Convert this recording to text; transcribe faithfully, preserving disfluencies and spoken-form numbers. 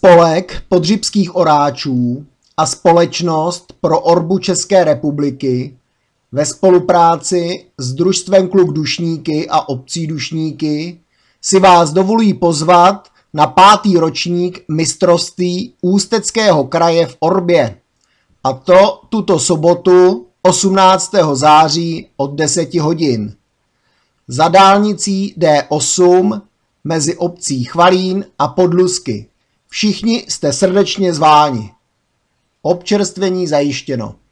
Spolek podřibských oráčů a Společnost pro orbu České republiky ve spolupráci s Družstvem Klub Dušníky a obcí Dušníky si vás dovolují pozvat na pátý ročník mistrovství Ústeckého kraje v orbě, a to tuto sobotu osmnáctého září od deseti hodin. Za dálnicí D osm mezi obcí Chvalín a Podlusky. Všichni jste srdečně zváni. Občerstvení zajištěno.